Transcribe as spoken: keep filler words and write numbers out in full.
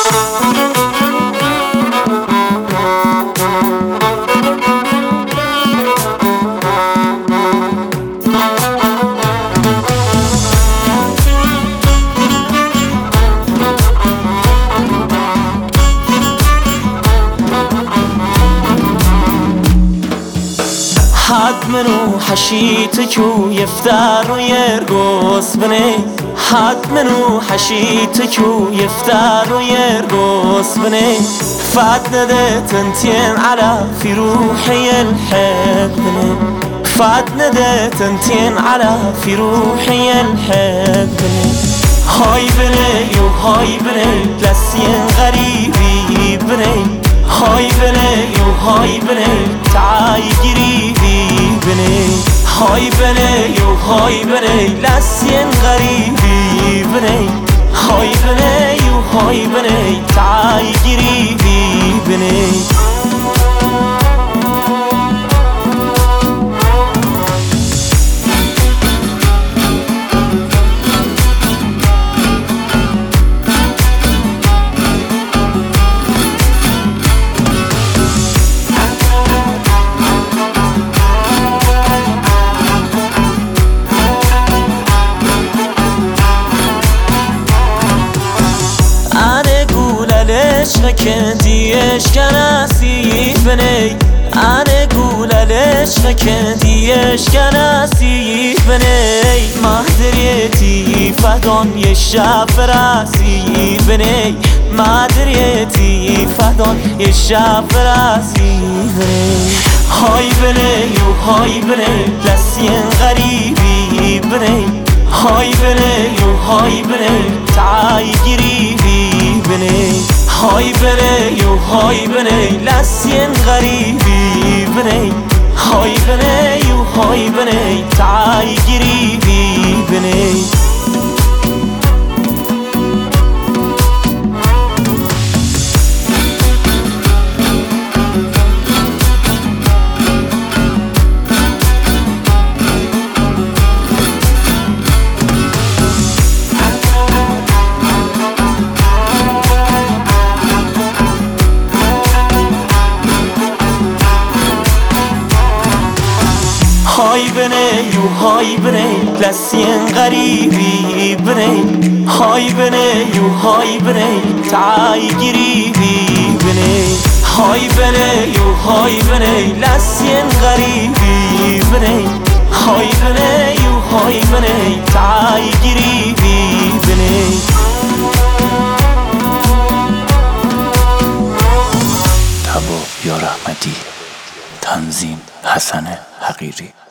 حد منو حشيتك ويفتر ويرقص بني حد منو حشيتك ويفتر ويرقص بني فات ندى تنتين على في روحي الحب بني فات ندى تنتين على في روحي الحب بني هاي بني وهاي بني لسين غريبي بني هاي بني وهاي بني تعاي قريبي بني هاي بني وهاي بني لسين غريبي بني هاي بني وهاي بني تعاي قريبي بني عشقك ديش كناسي بني أنا أقول لعشقك ديش كناسي بني ما دريتي فهدان يشاف راسي بني ما دريتي فهدان يشاف راسي بني هاي بني وهاي بني لسين غريبي بني هاي بني وهاي بني تعاي قريبي بني هاي بني وهاي بني لسين غريبي بني هاي بني وهاي بني تعاي قريبي بني هاي بني وهاي بني لسين غريبي بني هاي بني وهاي بني تعاي قريبي بني هاي بني وهاي بني لسين غريبي بني هاي بني وهاي بني تعاي قريبي بني تبا یا رحمتی تنظیم حسن حقیری